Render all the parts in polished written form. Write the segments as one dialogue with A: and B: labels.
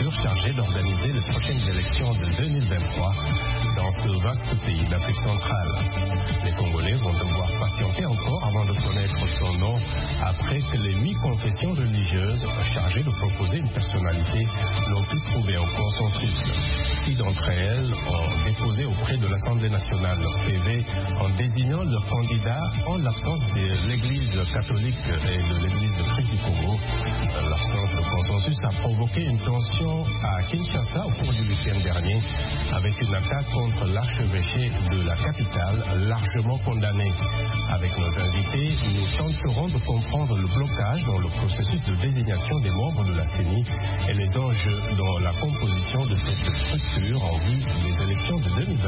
A: structure chargée d'organiser les prochaines élections de 2023 dans ce vaste pays d'Afrique centrale. Les Congolais vont devoir patienter encore avant de connaître son nom après que les 8 confessions religieuses chargées de proposer une personnalité n'ont pu trouver un consensus. 6 d'entre elles ont déposé auprès de l'Assemblée nationale leur PV en désignant leur candidat en l'absence de l'Église catholique et de l'Église de Christ du Congo. L'absence de consensus a provoqué une tension à Kinshasa au cours du week-end dernier avec une attaque contre l'archevêché de la capitale largement condamnée. Avec nos invités, nous tenterons de comprendre le blocage dans le processus de désignation des membres de la CENI et les enjeux dans la composition de cette structure en vue des élections de 2020.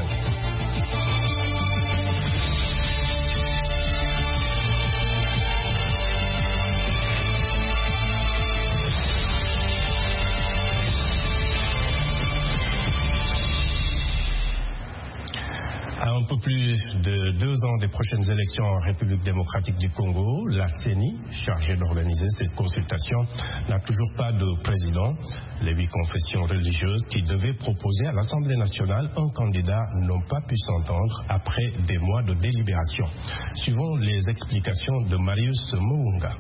A: À un peu plus de 2 ans des prochaines élections en République démocratique du Congo, la CENI, chargée d'organiser cette consultation, n'a toujours pas de président. Les 8 confessions religieuses qui devaient proposer à l'Assemblée nationale un candidat n'ont pas pu s'entendre après des mois de délibération. Suivons les explications de Marius Mounga.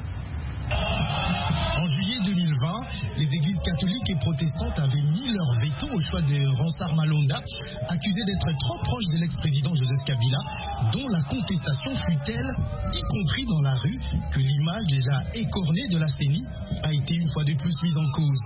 B: En juillet 2020, les églises catholiques et protestantes avaient mis leur veto au choix de Ronsard Malonda, accusé d'être trop proche de l'ex-président Joseph Kabila, dont la contestation fut telle, y compris dans la rue, que l'image déjà écornée de la CENI a été une fois de plus mise en cause.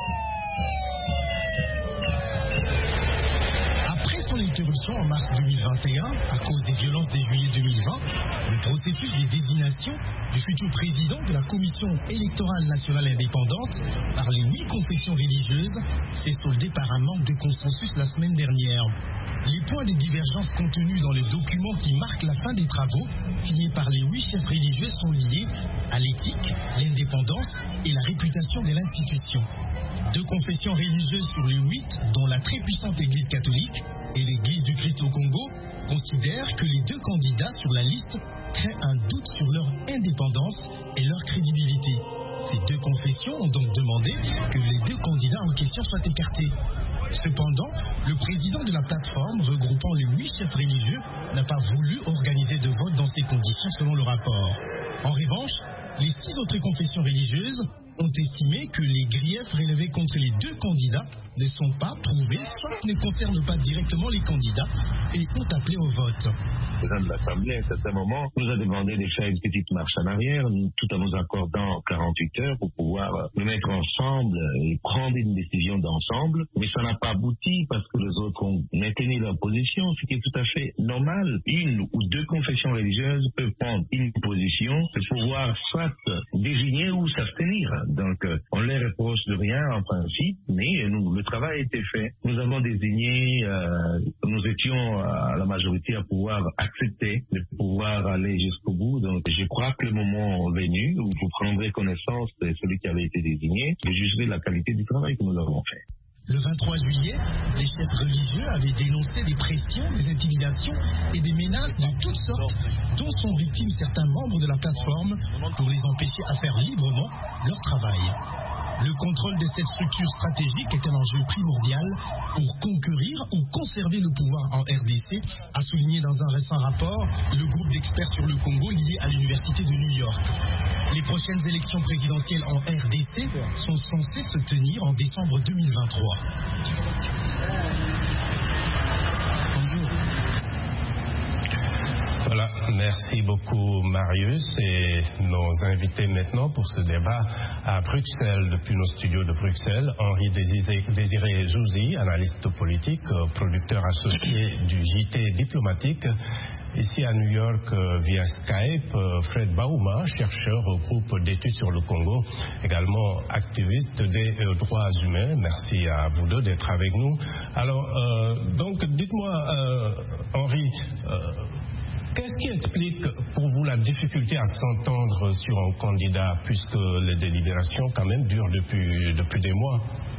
B: Après son interruption en mars 2021, à cause des violences de juillet 2020, le processus de désignation du futur président de la Commission électorale nationale indépendante par les 8 confessions religieuses s'est soldé par un manque de consensus la semaine dernière. Les points de divergence contenus dans le document qui marque la fin des travaux, signés par les 8 chefs religieux, sont liés à l'éthique, l'indépendance et la réputation de l'institution. 2 confessions religieuses sur les 8, dont la très puissante Église catholique et l'Église du Christ au Congo, considèrent que les 2 candidats sur la liste créent un doute sur leur indépendance et leur crédibilité. Ces 2 confessions ont donc demandé que les 2 candidats en question soient écartés. Cependant, le président de la plateforme regroupant les 8 chefs religieux n'a pas voulu organiser de vote dans ces conditions selon le rapport. En revanche, les 6 autres confessions religieuses ont estimé que les griefs relevés contre les 2 candidats ne sont pas prouvés, soit ne concernent pas directement les candidats et ont appelé au vote.
C: Le président de l'Assemblée, à un certain moment, nous a demandé de faire une petite marche en arrière, tout en nous accordant 48 heures pour pouvoir nous mettre ensemble et prendre une décision d'ensemble. Mais ça n'a pas abouti parce que les autres ont maintenu leur position, ce qui est tout à fait normal. 1 ou 2 confessions religieuses peuvent prendre une position pour pouvoir soit désigner ou s'abstenir. Donc, on ne les reproche de rien en principe, mais le travail a été fait. Nous avons désigné, nous étions à la majorité à pouvoir accepter, de pouvoir aller jusqu'au bout. Donc, je crois que le moment est venu où vous prendrez connaissance de celui qui avait été désigné et jugerez la qualité du travail que nous avons fait.
B: Le 23 juillet, les chefs religieux avaient dénoncé des pressions, des intimidations et des menaces de toutes sortes dont sont victimes certains membres de la plateforme pour les empêcher à faire librement leur travail. Le contrôle de cette structure stratégique est un enjeu primordial pour conquérir ou conserver le pouvoir en RDC, a souligné dans un récent rapport le groupe d'experts sur le Congo lié à l'Université de New York. Les prochaines élections présidentielles en RDC sont censées se tenir en décembre 2023.
A: Voilà, merci beaucoup Marius et nos invités maintenant pour ce débat à Bruxelles, depuis nos studios de Bruxelles, Henri Désiré Jouzi, analyste politique, producteur associé du JT diplomatique. Ici à New York, via Skype, Fred Bauma, chercheur au groupe d'études sur le Congo, également activiste des droits humains. Merci à vous deux d'être avec nous. Alors, donc, dites-moi, Henri, qu'est-ce qui explique pour vous la difficulté à s'entendre sur un candidat, puisque les délibérations quand même durent depuis des mois?